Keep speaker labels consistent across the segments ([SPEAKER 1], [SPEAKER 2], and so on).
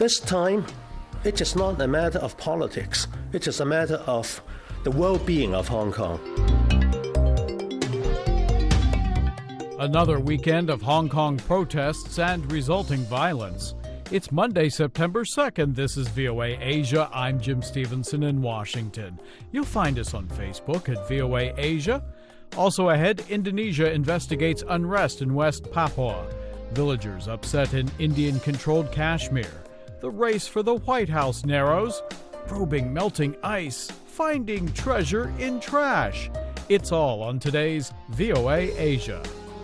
[SPEAKER 1] this time, it is not a matter of politics. It is a matter of the well-being of Hong Kong.
[SPEAKER 2] Another weekend of Hong Kong protests and resulting violence. It's Monday, September 2nd. This is VOA Asia. I'm Jim Stevenson in Washington. You'll find us on Facebook at VOA Asia. Also ahead, Indonesia investigates unrest in West Papua. Villagers upset in Indian-controlled Kashmir. The race for the White House narrows. Probing melting ice. Finding treasure in trash. It's all on today's VOA Asia.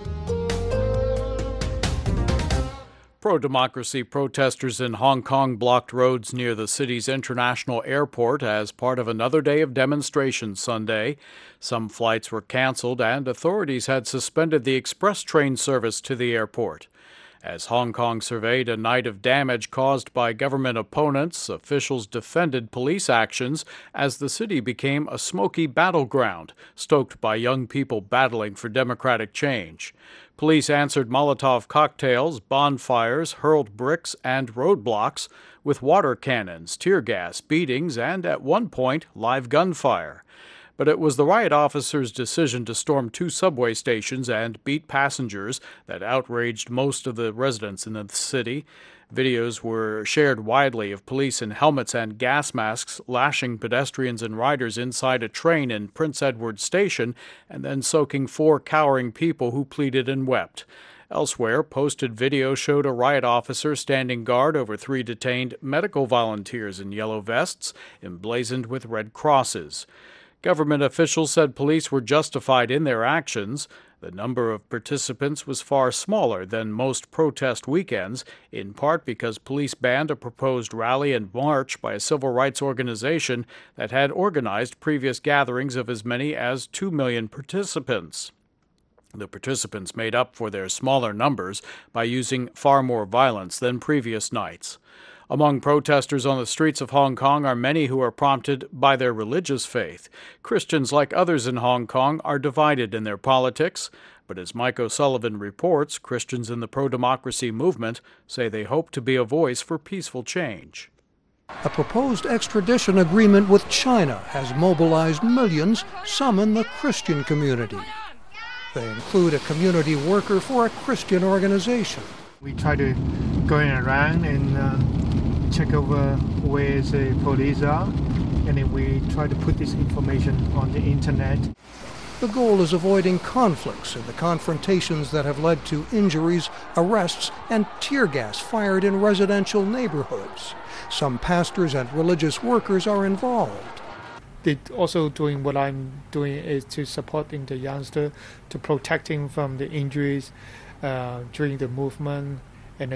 [SPEAKER 2] Pro-democracy protesters in Hong Kong blocked roads near the city's international airport as part of another day of demonstrations Sunday. Some flights were canceled and authorities had suspended the express train service to the airport. As Hong Kong surveyed a night of damage caused by government opponents, officials defended police actions as the city became a smoky battleground, stoked by young people battling for democratic change. Police answered Molotov cocktails, bonfires, hurled bricks, and roadblocks with water cannons, tear gas, beatings, and at one point, live gunfire. But it was the riot officers' decision to storm 2 subway stations and beat passengers that outraged most of the residents in the city. Videos were shared widely of police in helmets and gas masks lashing pedestrians and riders inside a train in Prince Edward Station and then soaking 4 cowering people who pleaded and wept. Elsewhere, posted video showed a riot officer standing guard over 3 detained medical volunteers in yellow vests emblazoned with red crosses. Government officials said police were justified in their actions. The number of participants was far smaller than most protest weekends, in part because police banned a proposed rally and march by a civil rights organization that had organized previous gatherings of as many as 2 million participants. The participants made up for their smaller numbers by using far more violence than previous nights. Among protesters on the streets of Hong Kong are many who are prompted by their religious faith. Christians, like others in Hong Kong, are divided in their politics. But as Mike O'Sullivan reports, Christians in the pro-democracy movement say they hope to be a voice for peaceful change.
[SPEAKER 3] A proposed extradition agreement with China has mobilized millions, some in the Christian community. They include a community worker for a Christian organization.
[SPEAKER 4] We try to go around and check over where the police are, and then we try to put this information on the internet.
[SPEAKER 3] The goal is avoiding conflicts and the confrontations that have led to injuries, arrests, and tear gas fired in residential neighborhoods. Some pastors and religious workers are involved.
[SPEAKER 4] They're also doing what I'm doing is to supporting the youngster, to protecting from the injuries during the movement, and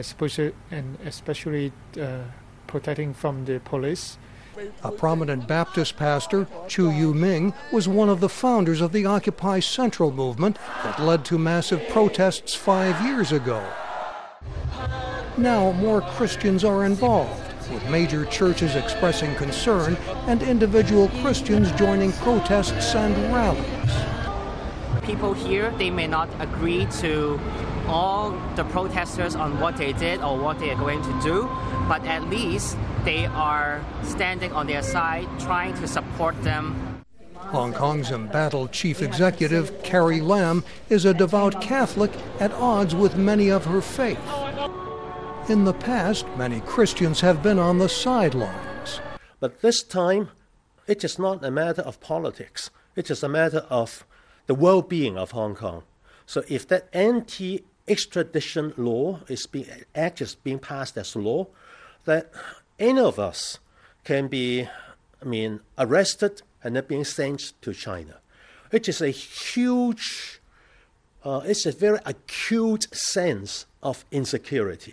[SPEAKER 4] especially protecting from the police.
[SPEAKER 3] A prominent Baptist pastor, Chu Yu Ming, was one of the founders of the Occupy Central movement that led to massive protests 5 years ago. Now more Christians are involved, with major churches expressing concern and individual Christians joining protests and rallies.
[SPEAKER 5] People here, they may not agree to all the protesters on what they did or what they are going to do, but at least they are standing on their side, trying to support them.
[SPEAKER 3] Hong Kong's embattled chief executive, Carrie Lam, is a devout Catholic at odds with many of her faith. In the past, many Christians have been on the sidelines.
[SPEAKER 1] But this time, it is not a matter of politics. It is a matter of the well-being of Hong Kong. So if that anti-extradition law is being passed as law, that any of us can be, arrested and then being sent to China. It is a huge, it's a very acute sense of insecurity.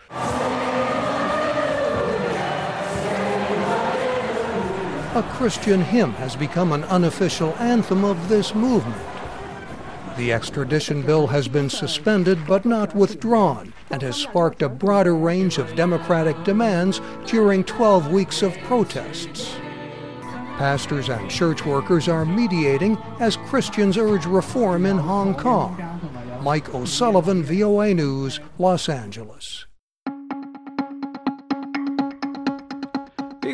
[SPEAKER 3] A Christian hymn has become an unofficial anthem of this movement. The extradition bill has been suspended but not withdrawn and has sparked a broader range of democratic demands during 12 weeks of protests. Pastors and church workers are mediating as Christians urge reform in Hong Kong. Mike O'Sullivan, VOA News, Los Angeles.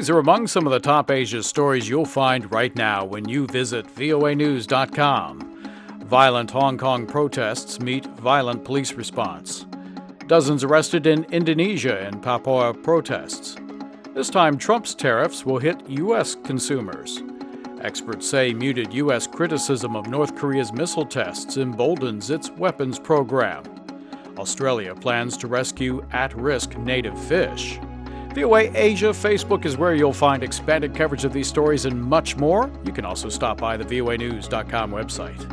[SPEAKER 2] These are among some of the top Asia stories you'll find right now when you visit voanews.com. Violent Hong Kong protests meet violent police response. Dozens arrested in Indonesia in Papua protests. This time, Trump's tariffs will hit U.S. consumers. Experts say muted U.S. criticism of North Korea's missile tests emboldens its weapons program. Australia plans to rescue at-risk native fish. VOA Asia Facebook is where you'll find expanded coverage of these stories and much more. You can also stop by the voanews.com website.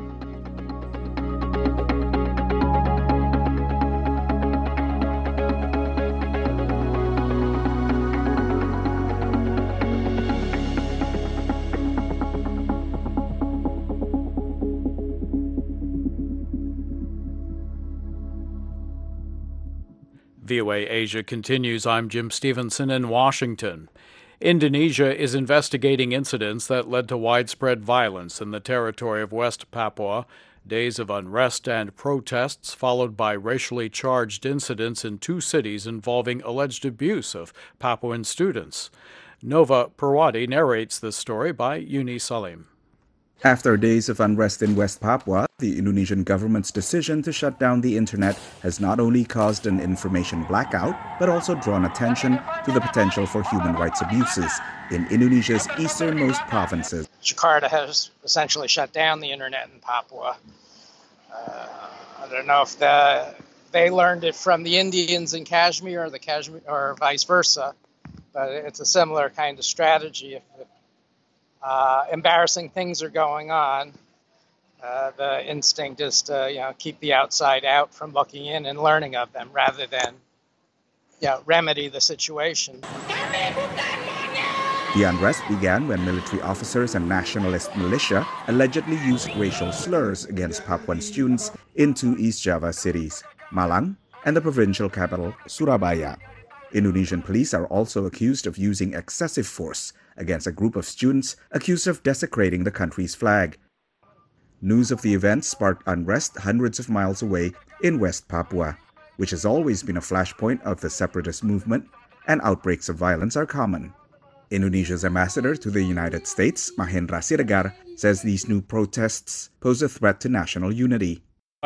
[SPEAKER 2] VOA Asia continues. I'm Jim Stevenson in Washington. Indonesia is investigating incidents that led to widespread violence in the territory of West Papua. Days of unrest and protests followed by racially charged incidents in two cities involving alleged abuse of Papuan students. Nova Purwadi narrates this story by Yuni Salim.
[SPEAKER 6] After days of unrest in West Papua, the Indonesian government's decision to shut down the internet has not only caused an information blackout, but also drawn attention to the potential for human rights abuses in Indonesia's easternmost provinces.
[SPEAKER 7] Jakarta has essentially shut down the internet in Papua. I don't know if they learned it from the Indians in Kashmir or vice versa, but it's a similar kind of strategy. If embarrassing things are going on, the instinct is to keep the outside out from looking in and learning of them rather than remedy the situation.
[SPEAKER 6] The unrest began when military officers and nationalist militia allegedly used racial slurs against Papuan students in two East Java cities, Malang and the provincial capital, Surabaya. Indonesian police are also accused of using excessive force against a group of students accused of desecrating the country's flag. News of the event sparked unrest hundreds of miles away in West Papua, which has always been a flashpoint of the separatist movement, and outbreaks of violence are common. Indonesia's ambassador to the United States, Mahendra Siregar, says these new protests pose a threat to national unity.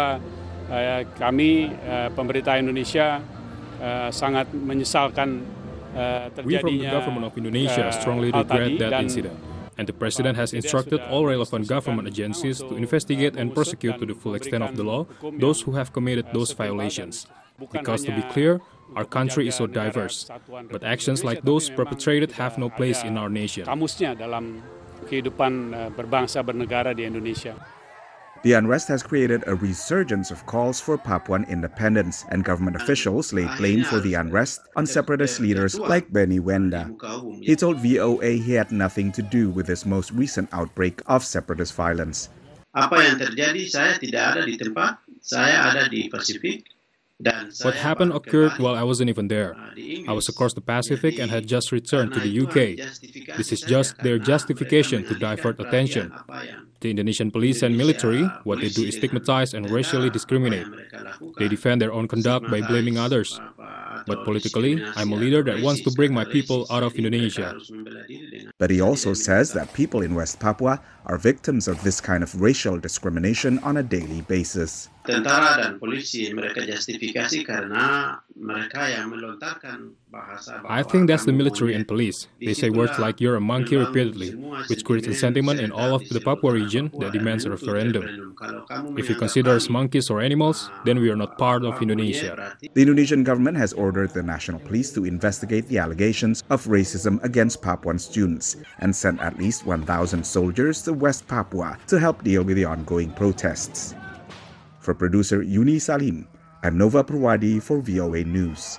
[SPEAKER 8] Kami, pemerintah Indonesia, sangat menyesalkan
[SPEAKER 9] We from the government of Indonesia strongly regret that incident, and the President has instructed all relevant government agencies to investigate and prosecute to the full extent of the law those who have committed those violations. Because to be clear, our country is so diverse, but actions like those perpetrated have no place in our nation.
[SPEAKER 8] Kamusnya dalam kehidupan berbangsa bernegara di Indonesia.
[SPEAKER 6] The unrest has created a resurgence of calls for Papuan independence, and government officials laid blame for the unrest on separatist leaders like Benny Wenda. He told VOA he had nothing to do with this most recent outbreak of separatist violence.
[SPEAKER 10] Apa yang terjadi, saya tidak ada di tempat, saya ada di Pasifik.
[SPEAKER 9] What happened occurred while I wasn't even there. I was across the Pacific and had just returned to the UK. This is just their justification to divert attention. The Indonesian police and military, what they do is stigmatize and racially discriminate. They defend their own conduct by blaming others. But politically, I'm a leader that wants to bring my people out of Indonesia.
[SPEAKER 6] But he also says that people in West Papua are victims of this kind of racial discrimination on a daily basis.
[SPEAKER 10] Tentara dan polisi mereka justifikasi karena mereka yang melontarkan bahasa.
[SPEAKER 9] I think that's the military and police. They say words like "you're a monkey" repeatedly, which creates a sentiment in all of the Papua region that demands a referendum. If you consider us monkeys or animals, then we are not part of Indonesia.
[SPEAKER 6] The Indonesian government has ordered the national police to investigate the allegations of racism against Papuan students and sent at least 1,000 soldiers to West Papua to help deal with the ongoing protests. For producer Yuni Salim, I'm Nova Purwadi for VOA News.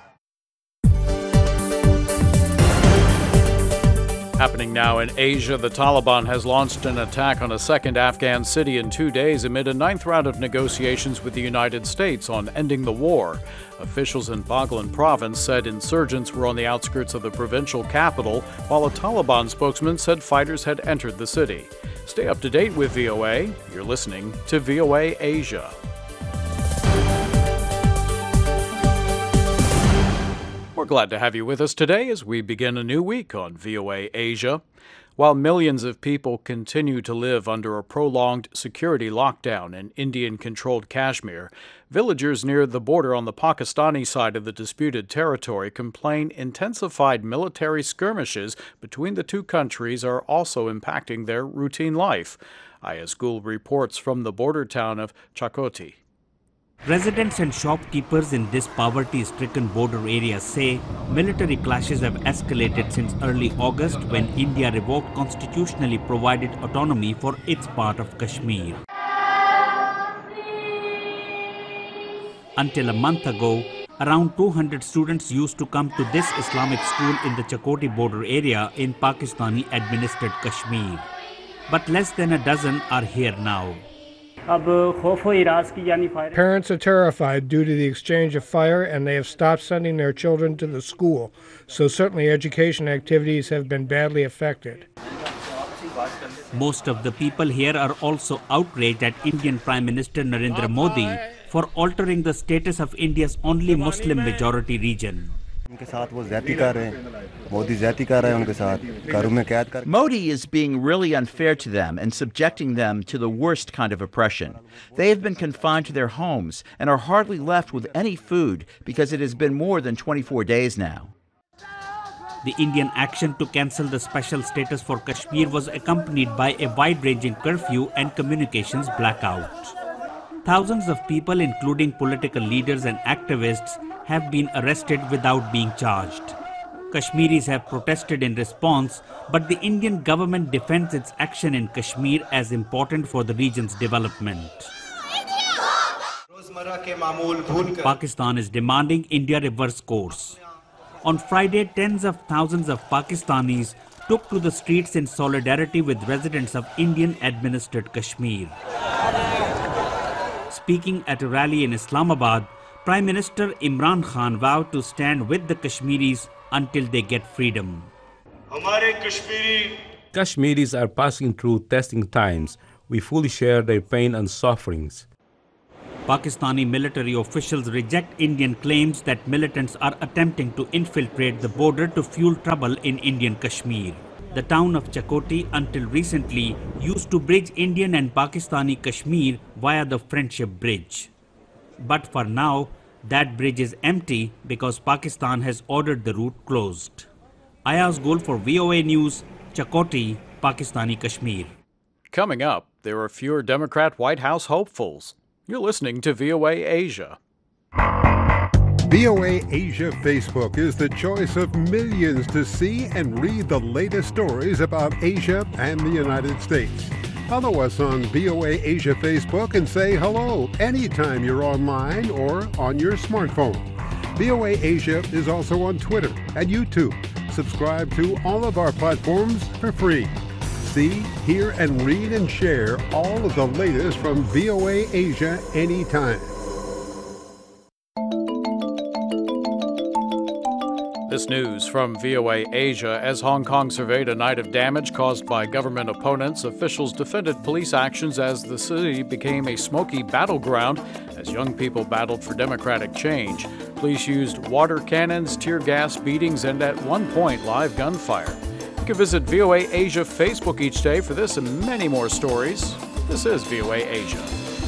[SPEAKER 2] Happening now in Asia, the Taliban has launched an attack on a second Afghan city in 2 days amid a ninth round of negotiations with the United States on ending the war. Officials in Baghlan province said insurgents were on the outskirts of the provincial capital, while a Taliban spokesman said fighters had entered the city. Stay up to date with VOA. You're listening to VOA Asia. We're We're glad to have you with us today as we begin a new week on VOA Asia. While millions of people continue to live under a prolonged security lockdown in Indian-controlled Kashmir, villagers near the border on the Pakistani side of the disputed territory complain intensified military skirmishes between the two countries are also impacting their routine life. Ayaz Gul reports from the border town of Chakoti.
[SPEAKER 11] Residents and shopkeepers in this poverty-stricken border area say military clashes have escalated since early August when India revoked constitutionally provided autonomy for its part of Kashmir. Until a month ago, around 200 students used to come to this Islamic school in the Chakoti border area in Pakistani-administered Kashmir. But less than a dozen are here now.
[SPEAKER 12] Parents are terrified due to the exchange of fire, and they have stopped sending their children to the school. So certainly education activities have been badly affected.
[SPEAKER 11] Most of the people here are also outraged at Indian Prime Minister Narendra Modi for altering the status of India's only Muslim majority region.
[SPEAKER 13] Modi is being really unfair to them and subjecting them to the worst kind of oppression. They have been confined to their homes and are hardly left with any food because it has been more than 24 days now.
[SPEAKER 11] The Indian action to cancel the special status for Kashmir was accompanied by a wide-ranging curfew and communications blackout. Thousands of people, including political leaders and activists, have been arrested without being charged. Kashmiris have protested in response, but the Indian government defends its action in Kashmir as important for the region's development. Pakistan is demanding India reverse course. On Friday, tens of thousands of Pakistanis took to the streets in solidarity with residents of Indian-administered Kashmir. Speaking at a rally in Islamabad, Prime Minister Imran Khan vowed to stand with the Kashmiris until they get freedom.
[SPEAKER 14] Kashmiris are passing through testing times. We fully share their pain and sufferings.
[SPEAKER 11] Pakistani military officials reject Indian claims that militants are attempting to infiltrate the border to fuel trouble in Indian Kashmir. The town of Chakoti until recently used to bridge Indian and Pakistani Kashmir via the Friendship Bridge. But for now, that bridge is empty because Pakistan has ordered the route closed. Ayaz Gul for VOA News, Chakoti, Pakistani Kashmir.
[SPEAKER 2] Coming up, there are fewer Democrat White House hopefuls. You're listening to VOA Asia.
[SPEAKER 15] VOA Asia Facebook is the choice of millions to see and read the latest stories about Asia and the United States. Follow us on VOA Asia Facebook and say hello anytime you're online or on your smartphone. VOA Asia is also on Twitter and YouTube. Subscribe to all of our platforms for free. See, hear, and read and share all of the latest from VOA Asia anytime.
[SPEAKER 2] This news from VOA Asia. As Hong Kong surveyed a night of damage caused by government opponents, officials defended police actions as the city became a smoky battleground as young people battled for democratic change. Police used water cannons, tear gas, beatings, and at one point live gunfire. You can visit VOA Asia Facebook each day for this and many more stories. This is VOA Asia.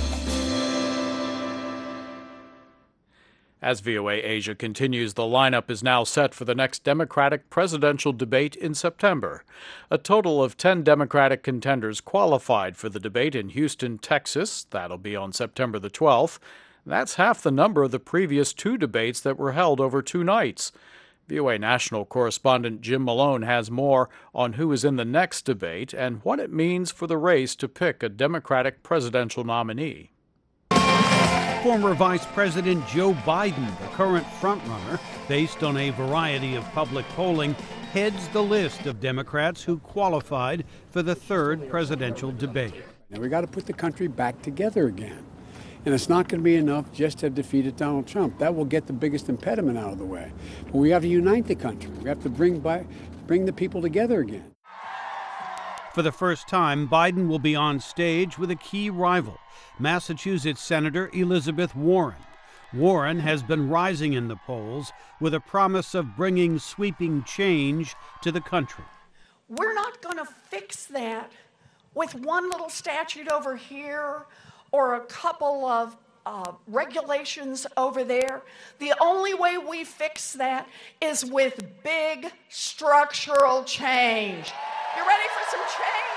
[SPEAKER 2] As VOA Asia continues, the lineup is now set for the next Democratic presidential debate in September. A total of 10 Democratic contenders qualified for the debate in Houston, Texas. That'll be on September the 12th. That's half the number of the previous two debates that were held over 2 nights. VOA national correspondent Jim Malone has more on who is in the next debate and what it means for the race to pick a Democratic presidential nominee.
[SPEAKER 16] Former Vice President Joe Biden, the current frontrunner, based on a variety of public polling, heads the list of Democrats who qualified for the third presidential debate.
[SPEAKER 17] Now we got to put the country back together again. And it's not going to be enough just to have defeated Donald Trump. That will get the biggest impediment out of the way. But we have to unite the country. We have to bring the people together again.
[SPEAKER 16] For the first time, Biden will be on stage with a key rival, Massachusetts Senator Elizabeth Warren. Warren has been rising in the polls with a promise of bringing sweeping change to the country.
[SPEAKER 18] We're not going to fix that with one little statute over here or a couple of regulations over there. The only way we fix that is with big structural change. You ready for some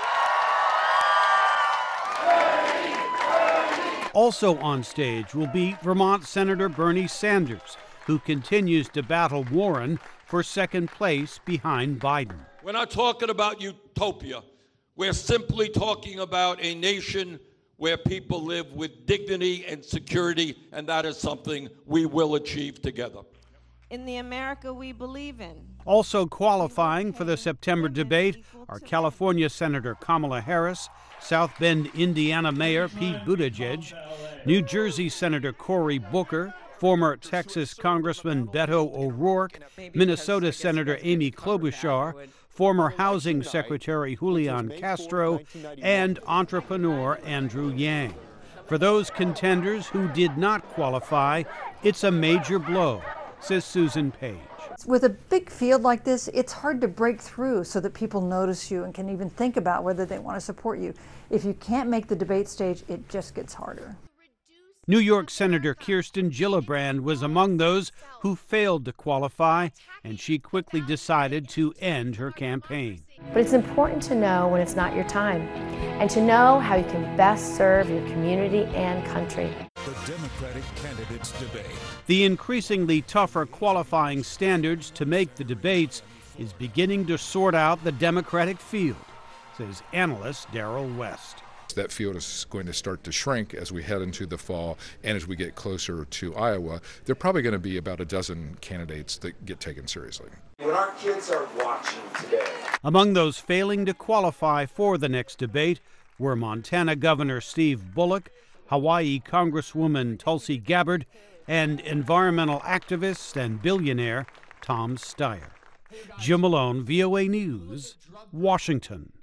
[SPEAKER 18] change?
[SPEAKER 16] Also on stage will be Vermont Senator Bernie Sanders, who continues to battle Warren for second place behind Biden.
[SPEAKER 19] We're not talking about utopia. We're simply talking about a nation where people live with dignity and security, and that is something we will achieve together.
[SPEAKER 20] In the America we believe in.
[SPEAKER 16] Also qualifying for the September debate are California Senator Kamala Harris, South Bend, Indiana Mayor Pete Buttigieg, New Jersey Senator Cory Booker, former Texas Congressman Beto O'Rourke, Minnesota Senator Amy Klobuchar, former Housing Secretary Julian Castro, and entrepreneur Andrew Yang. For those contenders who did not qualify, it's a major blow, says Susan Page.
[SPEAKER 21] With a big field like this, it's hard to break through so that people notice you and can even think about whether they want to support you. If you can't make the debate stage, it just gets harder.
[SPEAKER 16] New York Senator Kirsten Gillibrand was among those who failed to qualify, and she quickly decided to end her campaign.
[SPEAKER 22] But it's important to know when it's not your time and to know how you can best serve your community and country.
[SPEAKER 23] The Democratic candidates debate.
[SPEAKER 16] The increasingly tougher qualifying standards to make the debates is beginning to sort out the Democratic field, says analyst Darrell West.
[SPEAKER 24] That field is going to start to shrink as we head into the fall, and as we get closer to Iowa, there are probably going to be about a dozen candidates that get taken seriously.
[SPEAKER 25] When our kids are watching today.
[SPEAKER 16] Among those failing to qualify for the next debate were Montana Governor Steve Bullock, Hawaii Congresswoman Tulsi Gabbard, and environmental activist and billionaire Tom Steyer. Jim Malone, VOA News, Washington.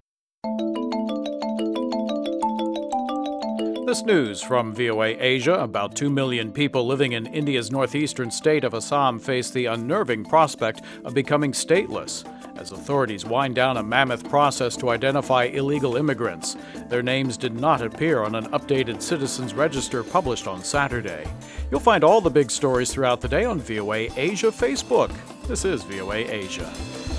[SPEAKER 2] This news from VOA Asia. About 2 million people living in India's northeastern state of Assam face the unnerving prospect of becoming stateless as authorities wind down a mammoth process to identify illegal immigrants. Their names did not appear on an updated citizens register published on Saturday. You'll find all the big stories throughout the day on VOA Asia Facebook. This is VOA Asia.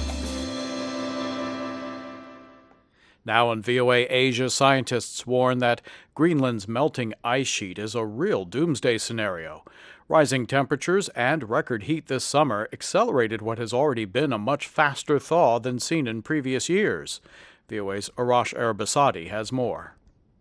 [SPEAKER 2] Now on VOA Asia, scientists warn that Greenland's melting ice sheet is a real doomsday scenario. Rising temperatures and record heat this summer accelerated what has already been a much faster thaw than seen in previous years. VOA's Arash Arabasadi has more.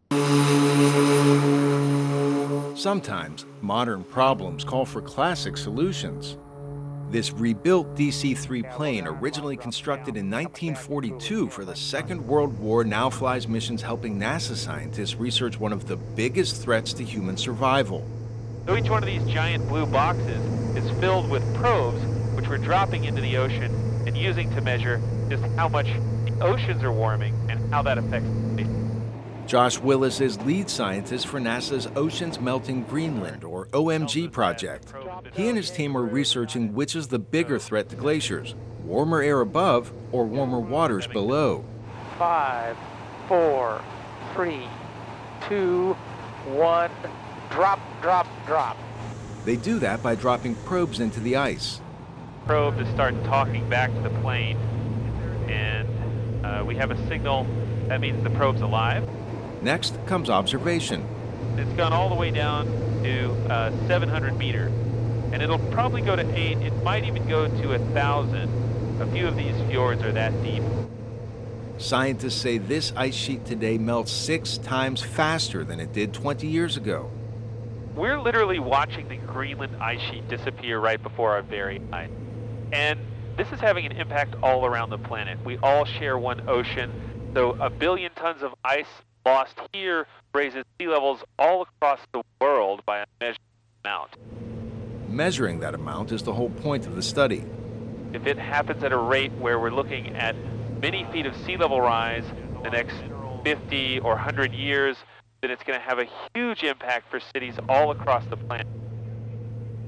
[SPEAKER 26] Sometimes modern problems call for classic solutions. This rebuilt DC-3 plane, originally constructed in 1942 for the Second World War, now flies missions helping NASA scientists research one of the biggest threats to human survival.
[SPEAKER 27] So each one of these giant blue boxes is filled with probes, which we're dropping into the ocean and using to measure just how much the oceans are warming and how that affects the sea.
[SPEAKER 26] Josh Willis is lead scientist for NASA's Oceans Melting Greenland, or OMG project. He and his team are researching which is the bigger threat to glaciers, warmer air above or warmer waters below.
[SPEAKER 27] 5, 4, 3, 2, 1, drop, drop, drop.
[SPEAKER 26] They do that by dropping probes into the ice.
[SPEAKER 27] Probe to start talking back to the plane, and we have a signal that means the probe's alive.
[SPEAKER 26] Next comes observation.
[SPEAKER 27] It's gone all the way down to 700 meters, and it'll probably go to 8. It might even go to 1,000. A few of these fjords are that deep.
[SPEAKER 26] Scientists say this ice sheet today melts 6 times faster than it did 20 years ago.
[SPEAKER 27] We're literally watching the Greenland ice sheet disappear right before our very eyes. And this is having an impact all around the planet. We all share one ocean, so 1 billion tons of ice lost here raises sea levels all across the world by a measured amount.
[SPEAKER 26] Measuring that amount is the whole point of the study.
[SPEAKER 27] If it happens at a rate where we're looking at many feet of sea level rise the next 50 or 100 years, then it's going to have a huge impact for cities all across the planet.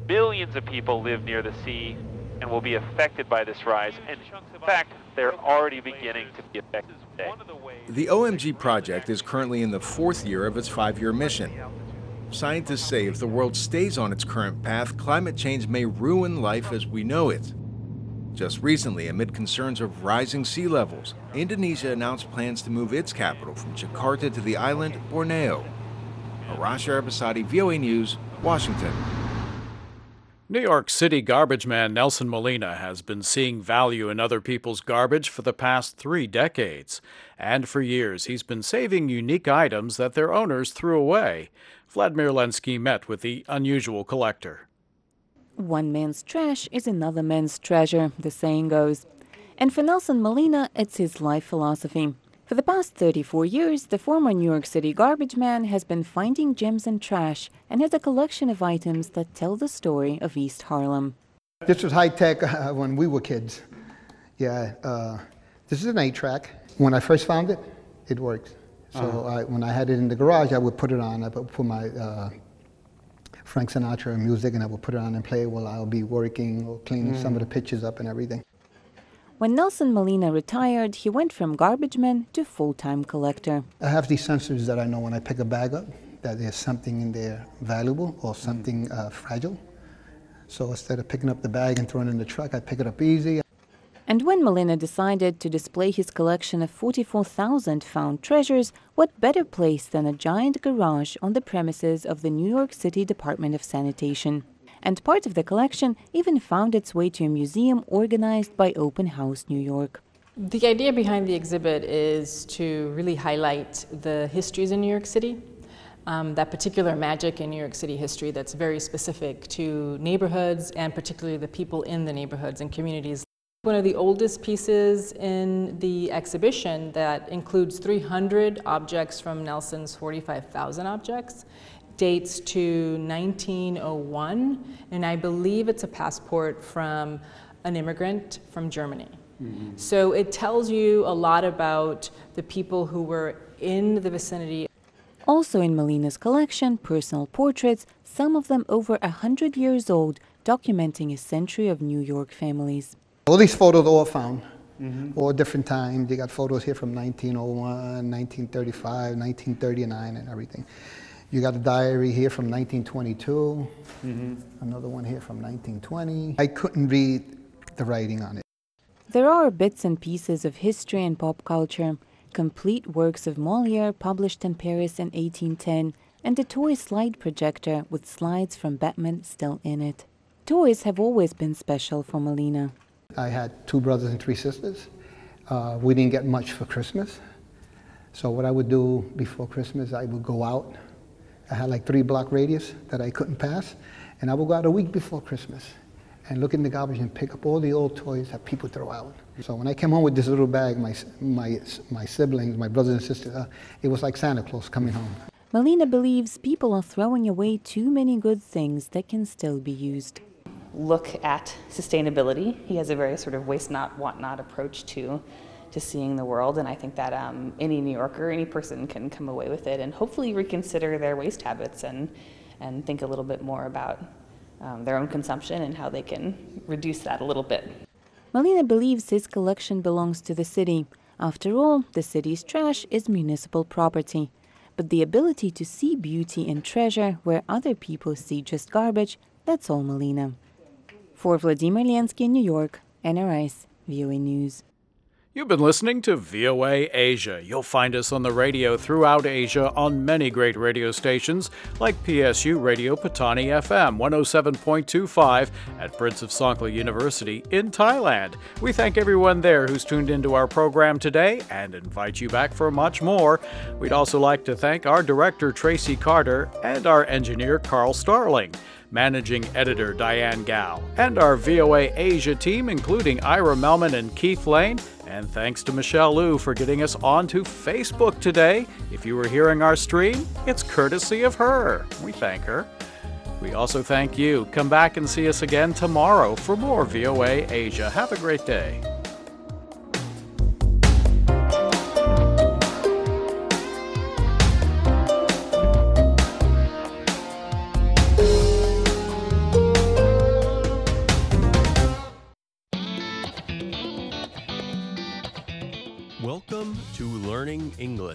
[SPEAKER 27] millions of people live near the sea and will be affected by this rise. And in fact, they're already beginning to be affected today.
[SPEAKER 26] The OMG project is currently in the 4th year of its 5-year mission. Scientists say if the world stays on its current path, climate change may ruin life as we know it. Just recently, amid concerns of rising sea levels, Indonesia announced plans to move its capital from Jakarta to the island Borneo. Arash Arabasadi, VOA News, Washington.
[SPEAKER 2] New York City garbage man Nelson Molina has been seeing value in other people's garbage for the past 3 decades. And for years, he's been saving unique items that their owners threw away. Vladimir Lenski met with the unusual collector.
[SPEAKER 1] One man's trash is another man's treasure, the saying goes. And for Nelson Molina, it's his life philosophy. For the past 34 years, the former New York City garbage man has been finding gems and trash and has a collection of items that tell the story of East Harlem.
[SPEAKER 3] This was high-tech when we were kids. Yeah, this is an 8-track. When I first found it, it worked. So when I had it in the garage, I would put it on. I would put my Frank Sinatra music, and I would put it on and play while I'll be working or cleaning some of the pictures up and everything.
[SPEAKER 1] When Nelson Molina retired, he went from garbage man to full-time collector.
[SPEAKER 3] I have these sensors that I know when I pick a bag up that there's something in there valuable or something fragile. So instead of picking up the bag and throwing it in the truck, I pick it up easy.
[SPEAKER 1] And when Molina decided to display his collection of 44,000 found treasures, what better place than a giant garage on the premises of the New York City Department of Sanitation? And part of the collection even found its way to a museum organized by Open House New York.
[SPEAKER 4] The idea behind the exhibit is to really highlight the histories in New York City, that particular magic in New York City history that's very specific to neighborhoods and particularly the people in the neighborhoods and communities. One of the oldest pieces in the exhibition that includes 300 objects from Nelson's 45,000 objects dates to 1901, and I believe it's a passport from an immigrant from Germany. So it tells you a lot about the people who were in the vicinity.
[SPEAKER 1] Also in Molina's collection, personal portraits, some of them over 100 years old, documenting a century of New York families.
[SPEAKER 3] All these photos all found, all different times. They got photos here from 1901, 1935, 1939 and everything. You got a diary here from 1922, another one here from 1920. I couldn't read the writing on it.
[SPEAKER 1] There are bits and pieces of history and pop culture, complete works of Molière published in Paris in 1810, and a toy slide projector with slides from Batman still in it. Toys have always been special for Molina.
[SPEAKER 3] I had 2 brothers and 3 sisters. We didn't get much for Christmas. So what I would do before Christmas, I would go out. I had like 3-block radius that I couldn't pass. And I would go out a week before Christmas and look in the garbage and pick up all the old toys that people throw out. So when I came home with this little bag, my siblings, my brothers and sisters, it was like Santa Claus coming home.
[SPEAKER 1] Molina believes people are throwing away too many good things that can still be used.
[SPEAKER 5] Look at sustainability. He has a very sort of waste not, want not approach to seeing the world, and I think that any New Yorker, any person can come away with it and hopefully reconsider their waste habits and think a little bit more about their own consumption and how they can reduce that a little bit.
[SPEAKER 1] Molina believes his collection belongs to the city. After all, the city's trash is municipal property. But the ability to see beauty and treasure where other people see just garbage, that's all Molina. For Vladimir Lenski in New York, Anna Rice, VOA News.
[SPEAKER 2] You've been listening to VOA Asia. You'll find us on the radio throughout Asia on many great radio stations like PSU Radio Patani FM 107.25 at Prince of Songkla University in Thailand. We thank everyone there who's tuned into our program today and invite you back for much more. We'd also like to thank our director Tracy Carter and our engineer Carl Starling, managing editor Diane Gao, and our VOA Asia team, including Ira Melman and Keith Lane. And thanks to Michelle Liu for getting us onto Facebook today. If you were hearing our stream, it's courtesy of her. We thank her. We also thank you. Come back and see us again tomorrow for more VOA Asia. Have a great day.
[SPEAKER 6] Welcome to Learning English.